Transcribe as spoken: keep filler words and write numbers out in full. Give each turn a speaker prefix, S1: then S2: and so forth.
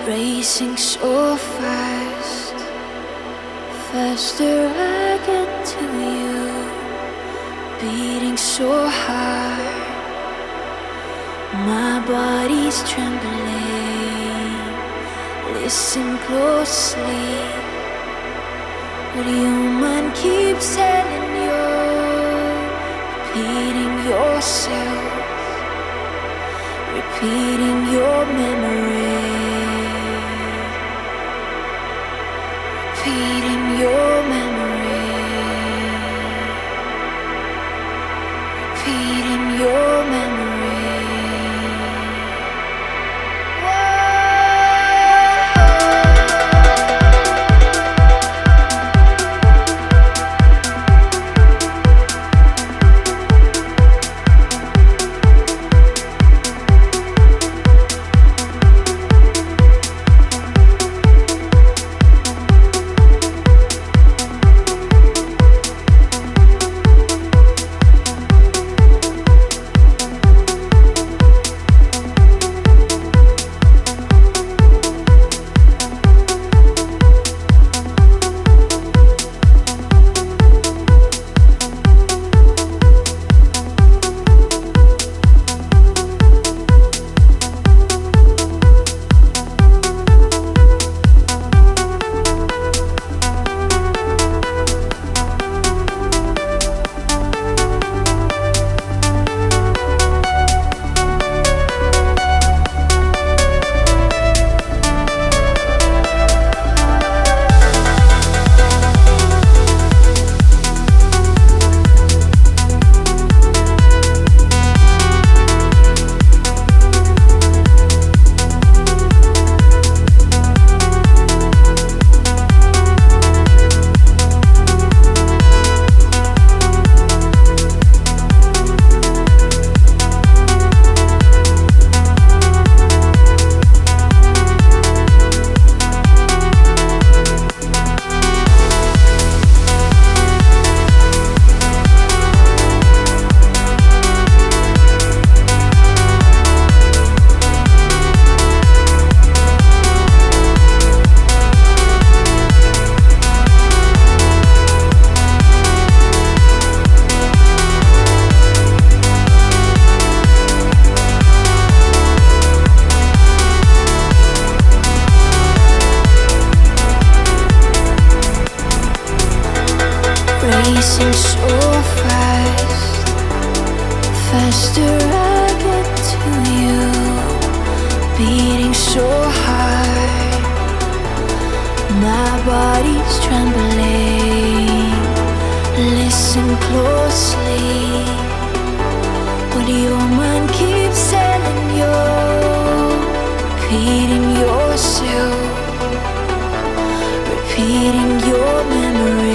S1: Racing so fast, faster I get to you, beating so hard, my body's trembling. Listen closely, what your mind keeps telling you, repeating yourself, repeating your memory. Repeating your memory, repeating your memory. Racing so fast, faster I get to you, beating so hard, my body's trembling. Listen closely, what your mind keeps telling you, repeating yourself, repeating your memory.